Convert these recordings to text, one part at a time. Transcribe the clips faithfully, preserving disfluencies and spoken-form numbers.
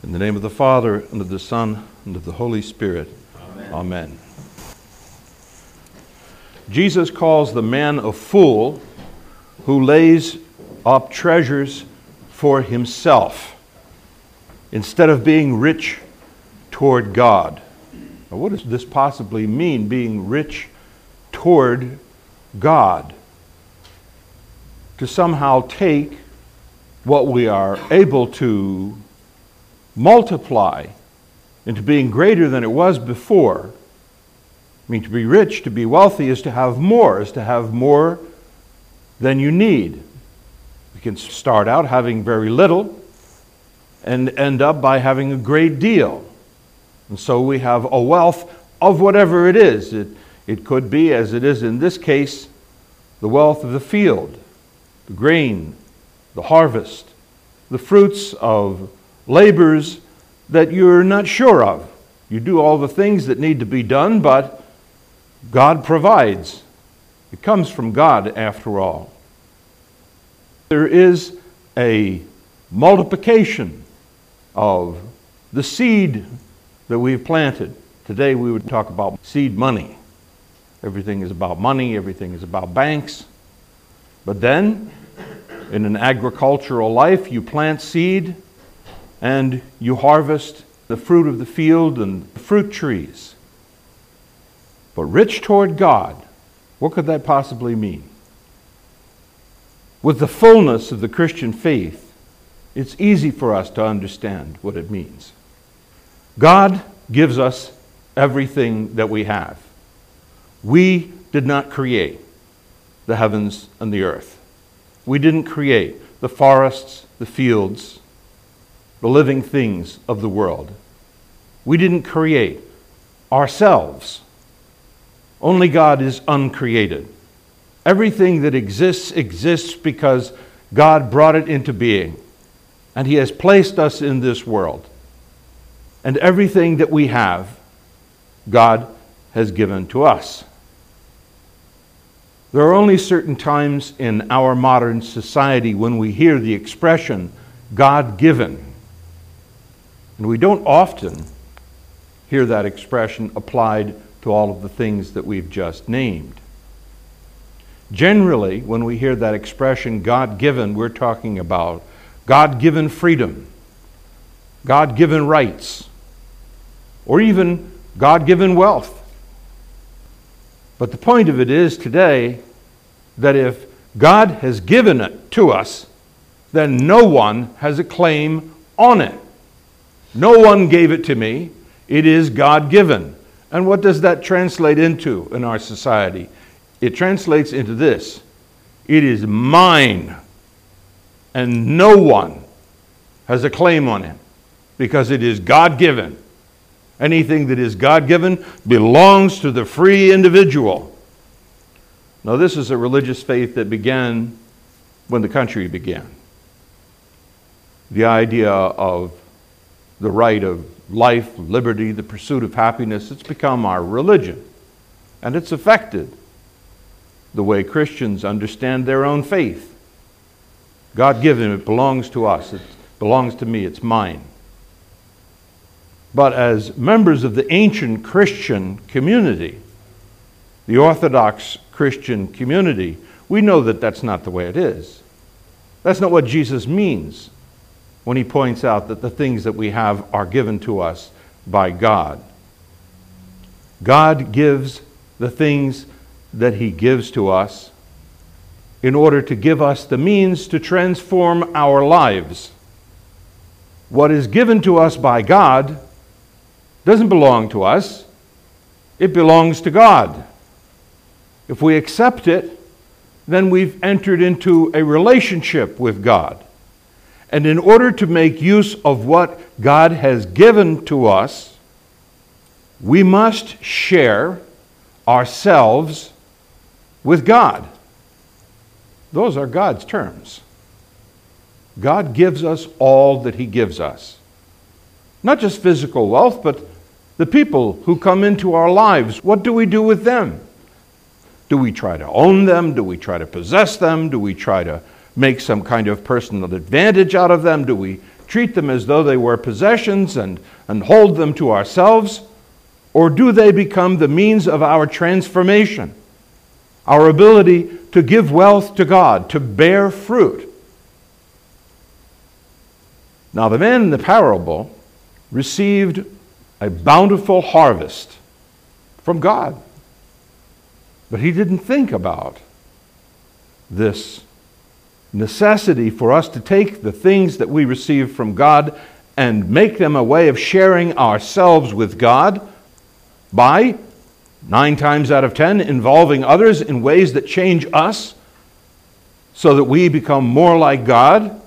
In the name of the Father, and of the Son, and of the Holy Spirit. Amen. Amen. Jesus calls the man a fool who lays up treasures for himself instead of being rich toward God. Now, what does this possibly mean, being rich toward God? To somehow take what we are able to multiply into being greater than it was before. I mean, to be rich, to be wealthy, is to have more, is to have more than you need. You can start out having very little and end up by having a great deal. And so we have a wealth of whatever it is. It, it could be, as it is in this case, the wealth of the field, the grain, the harvest, the fruits of labors that you're not sure of. You do all the things that need to be done, but God provides. It comes from God, after all. There is a multiplication of the seed that we've planted. Today we would talk about seed money. Everything is about money, everything is about banks. But then, in an agricultural life, you plant seed and you harvest the fruit of the field and fruit trees. But rich toward God, what could that possibly mean? With the fullness of the Christian faith, it's easy for us to understand what it means. God gives us everything that we have. We did not create the heavens and the earth. We didn't create the forests, the fields, the living things of the world. We didn't create ourselves. Only God is uncreated. Everything that exists, exists because God brought it into being. And He has placed us in this world. And everything that we have, God has given to us. There are only certain times in our modern society when we hear the expression, God-given. And we don't often hear that expression applied to all of the things that we've just named. Generally, when we hear that expression, God-given, we're talking about God-given freedom, God-given rights, or even God-given wealth. But the point of it is today that if God has given it to us, then no one has a claim on it. No one gave it to me. It is God-given. And what does that translate into in our society? It translates into this. It is mine. And no one has a claim on it because it is God-given. Anything that is God-given belongs to the free individual. Now, this is a religious faith that began when the country began. The idea of the right of life, liberty, the pursuit of happiness, it's become our religion. And it's affected the way Christians understand their own faith. God-given, it belongs to us. It belongs to me. It's mine. But as members of the ancient Christian community, the Orthodox Christian community, we know that that's not the way it is. That's not what Jesus means when He points out that the things that we have are given to us by God. God gives the things that He gives to us in order to give us the means to transform our lives. What is given to us by God doesn't belong to us. It belongs to God. If we accept it, then we've entered into a relationship with God. And in order to make use of what God has given to us, we must share ourselves with God. Those are God's terms. God gives us all that He gives us. Not just physical wealth, but the people who come into our lives. What do we do with them? Do we try to own them? Do we try to possess them? Do we try to make some kind of personal advantage out of them? Do we treat them as though they were possessions and, and hold them to ourselves? Or do they become the means of our transformation, our ability to give wealth to God, to bear fruit? Now, the man in the parable received a bountiful harvest from God, but he didn't think about this necessity for us to take the things that we receive from God and make them a way of sharing ourselves with God by, nine times out of ten, involving others in ways that change us so that we become more like God.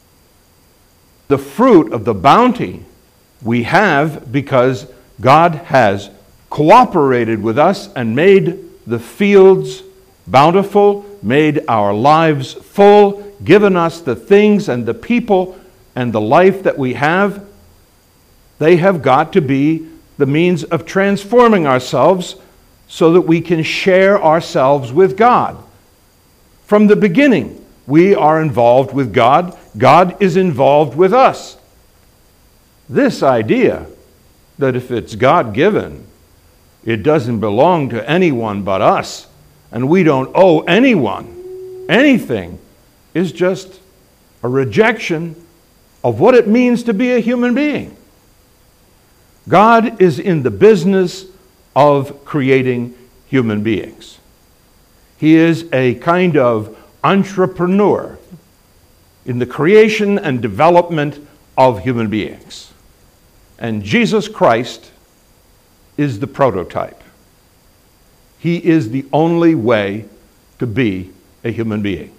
The fruit of the bounty we have because God has cooperated with us and made the fields bountiful, made our lives full, given us the things and the people and the life that we have. They have got to be the means of transforming ourselves so that we can share ourselves with God. From the beginning, we are involved with God. God is involved with us. This idea that if it's God-given, it doesn't belong to anyone but us, and we don't owe anyone anything, is just a rejection of what it means to be a human being. God is in the business of creating human beings. He is a kind of entrepreneur in the creation and development of human beings. And Jesus Christ is the prototype. He is the only way to be a human being.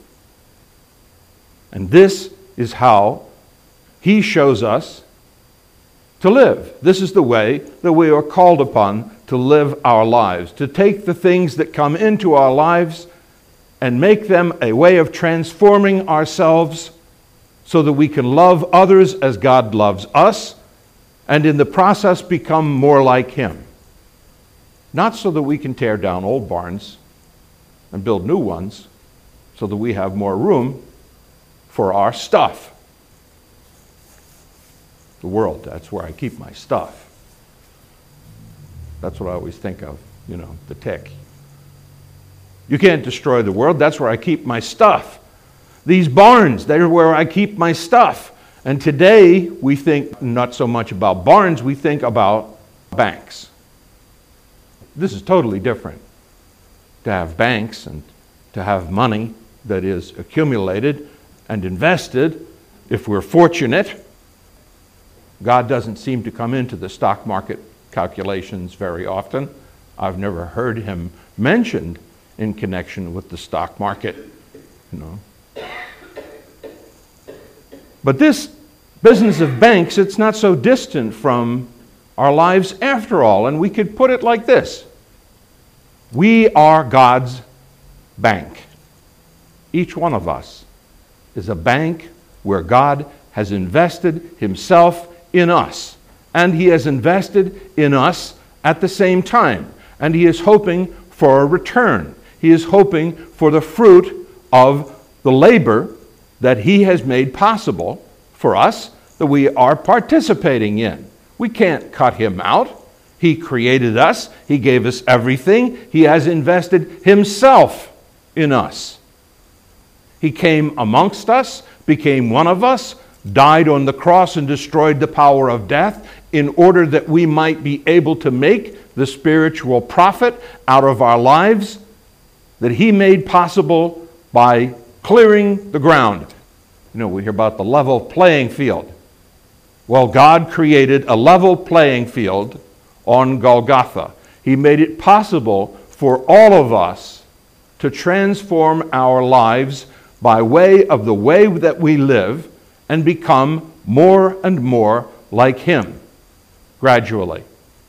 And this is how he shows us to live. This is the way that we are called upon to live our lives, to take the things that come into our lives and make them a way of transforming ourselves so that we can love others as God loves us, and in the process become more like him. Not so that we can tear down old barns and build new ones so that we have more room for our stuff. The world, that's where I keep my stuff. That's what I always think of, you know, the tick. You can't destroy the world, that's where I keep my stuff. These barns, they're where I keep my stuff. And today, we think not so much about barns, we think about banks. This is totally different. To have banks and to have money that is accumulated and invested, if we're fortunate. God doesn't seem to come into the stock market calculations very often. I've never heard him mentioned in connection with the stock market, you know. But this business of banks, it's not so distant from our lives after all, and we could put it like this. We are God's bank. Each one of us is a bank where God has invested himself in us, and he has invested in us at the same time, and he is hoping for a return. He is hoping for the fruit of the labor that he has made possible for us, that we are participating in. We can't cut him out. He created us. He gave us everything. He has invested himself in us. He came amongst us, became one of us, died on the cross and destroyed the power of death in order that we might be able to make the spiritual profit out of our lives that he made possible by clearing the ground. You know, we hear about the level playing field. Well, God created a level playing field on Golgotha. He made it possible for all of us to transform our lives by way of the way that we live and become more and more like him, gradually.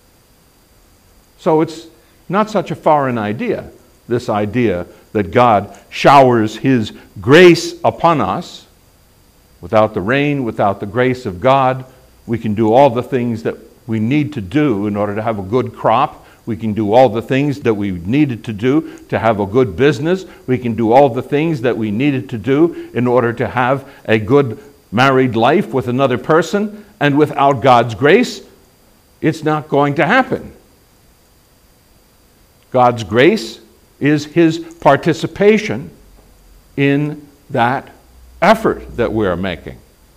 So it's not such a foreign idea, this idea that God showers his grace upon us. Without the rain, without the grace of God, we can do all the things that we need to do in order to have a good crop. We can do all the things that we needed to do to have a good business. We can do all the things that we needed to do in order to have a good married life with another person, and without God's grace, it's not going to happen. God's grace is his participation in that effort that we're making.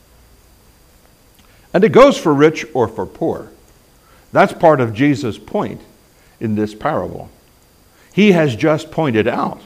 And it goes for rich or for poor. That's part of Jesus' point in this parable. He has just pointed out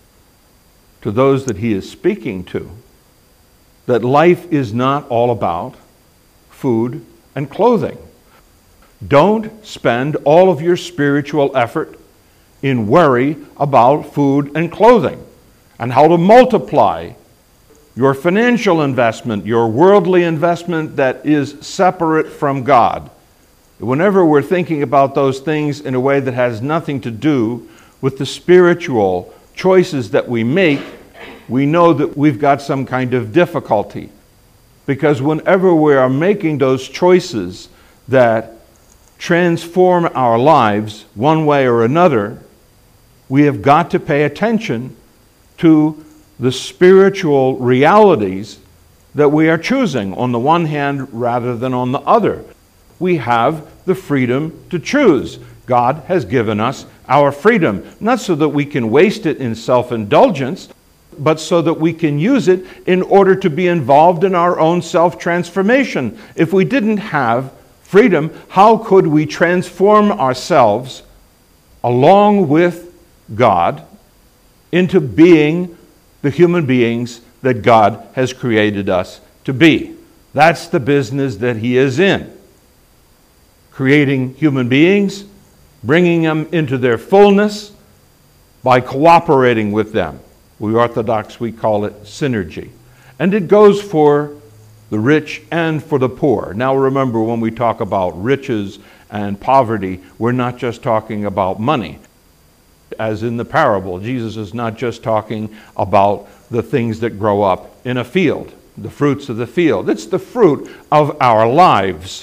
to those that he is speaking to that life is not all about food and clothing. Don't spend all of your spiritual effort in worry about food and clothing and how to multiply your financial investment, your worldly investment that is separate from God. Whenever we're thinking about those things in a way that has nothing to do with the spiritual choices that we make, we know that we've got some kind of difficulty. Because whenever we are making those choices that transform our lives one way or another, we have got to pay attention to the spiritual realities that we are choosing on the one hand rather than on the other. We have the freedom to choose. God has given us our freedom, not so that we can waste it in self-indulgence, but so that we can use it in order to be involved in our own self-transformation. If we didn't have freedom, how could we transform ourselves along with God into being the human beings that God has created us to be? That's the business that he is in. Creating human beings, bringing them into their fullness by cooperating with them. We Orthodox, we call it synergy. And it goes for the rich and for the poor. Now remember, when we talk about riches and poverty, we're not just talking about money. As in the parable, Jesus is not just talking about the things that grow up in a field, the fruits of the field. It's the fruit of our lives.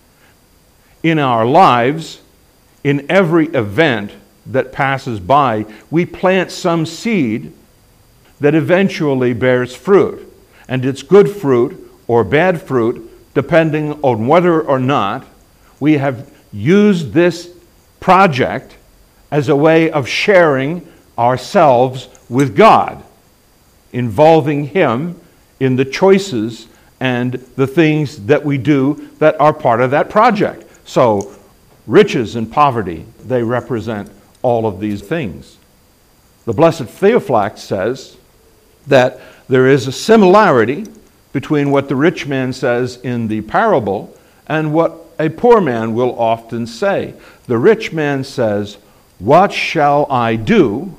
In our lives, in every event that passes by, we plant some seed that eventually bears fruit. And it's good fruit or bad fruit, depending on whether or not we have used this project as a way of sharing ourselves with God, involving him in the choices and the things that we do that are part of that project. So, riches and poverty, they represent all of these things. The Blessed Theophylact says that there is a similarity between what the rich man says in the parable and what a poor man will often say. The rich man says, "What shall I do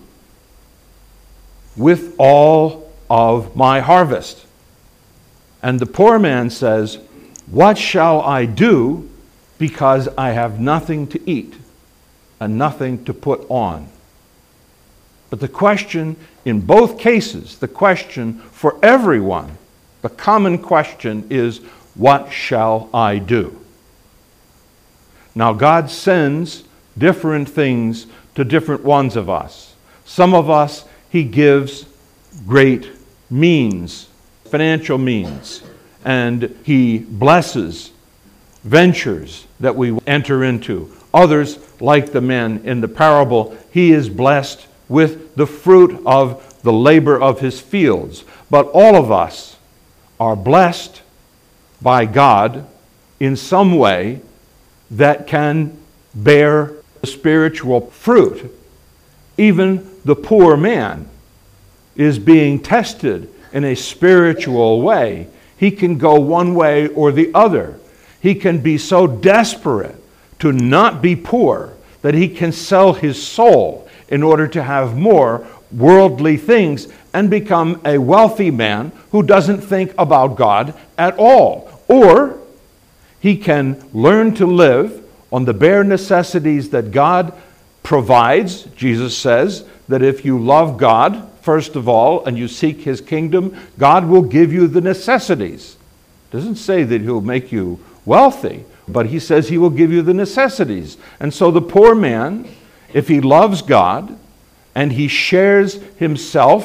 with all of my harvest?" And the poor man says, "What shall I do because I have nothing to eat and nothing to put on?" But the question in both cases, the question for everyone, the common question is, what shall I do? Now, God sends different things to different ones of us. Some of us, he gives great means, financial means, and he blesses ventures that we enter into. Others, like the man in the parable, he is blessed with the fruit of the labor of his fields. But all of us are blessed by God in some way that can bear spiritual fruit. Even the poor man is being tested in a spiritual way. He can go one way or the other. He can be so desperate to not be poor that he can sell his soul in order to have more worldly things and become a wealthy man who doesn't think about God at all. Or he can learn to live on the bare necessities that God provides. Jesus says that if you love God, first of all, and you seek his kingdom, God will give you the necessities. It doesn't say that he'll make you wealthy, but he says he will give you the necessities. And so the poor man, if he loves God and he shares himself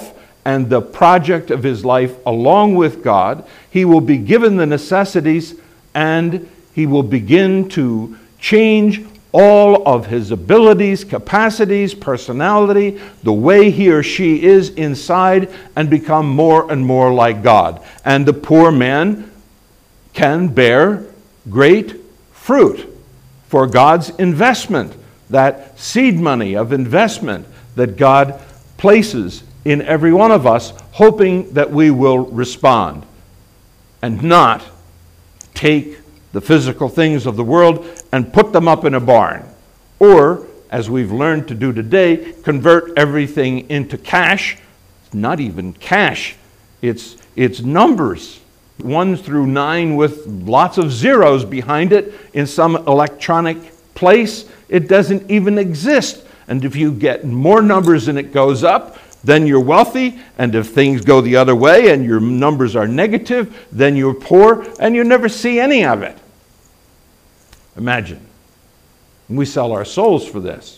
and the project of his life along with God. He will be given the necessities, and he will begin to change all of his abilities, capacities, personality, the way he or she is inside, and become more and more like God. And the poor man can bear great fruit for God's investment, that seed money of investment that God places in every one of us, hoping that we will respond and not take the physical things of the world and put them up in a barn. Or, as we've learned to do today, convert everything into cash. It's not even cash. It's, it's numbers. One through nine with lots of zeros behind it in some electronic place. It doesn't even exist. And if you get more numbers and it goes up, then you're wealthy. And if things go the other way and your numbers are negative, then you're poor and you never see any of it. Imagine. We sell our souls for this.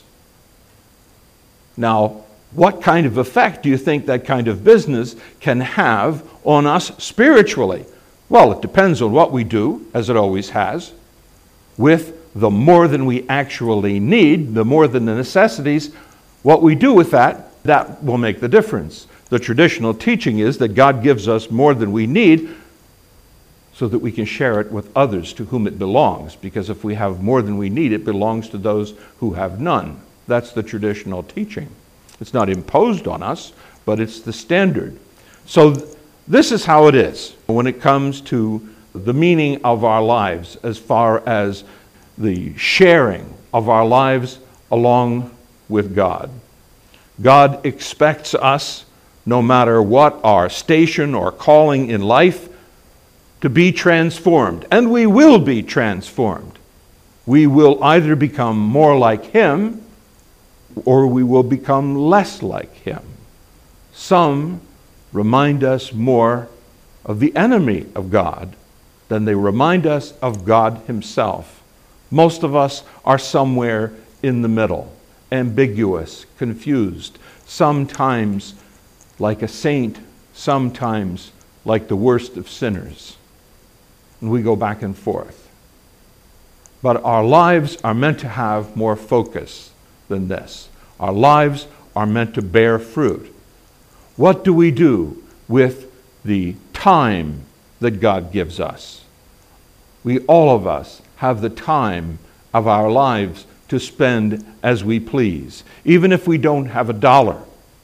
Now, what kind of effect do you think that kind of business can have on us spiritually? Well, it depends on what we do, as it always has, with the more than we actually need, the more than the necessities. What we do with that, that will make the difference. The traditional teaching is that God gives us more than we need so that we can share it with others to whom it belongs. Because if we have more than we need, it belongs to those who have none. That's the traditional teaching. It's not imposed on us, but it's the standard. So th- this is how it is when it comes to the meaning of our lives, as far as the sharing of our lives along with God. God expects us, no matter what our station or calling in life, to be transformed. And we will be transformed. We will either become more like him, or we will become less like him. Some remind us more of the enemy of God than they remind us of God himself. Most of us are somewhere in the middle, ambiguous, confused, sometimes like a saint, sometimes like the worst of sinners. And we go back and forth. But our lives are meant to have more focus than this. Our lives are meant to bear fruit. What do we do with the time that God gives us? We, all of us, have the time of our lives to spend as we please. Even if we don't have a dollar,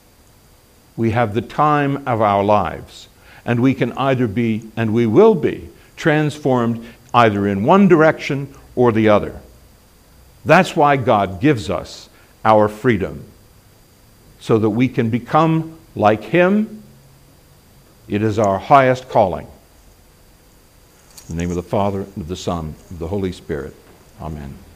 we have the time of our lives. And we can either be, and we will be, transformed either in one direction or the other. That's why God gives us our freedom, so that we can become like him. It is our highest calling. In the name of the Father, and of the Son, and of the Holy Spirit. Amen.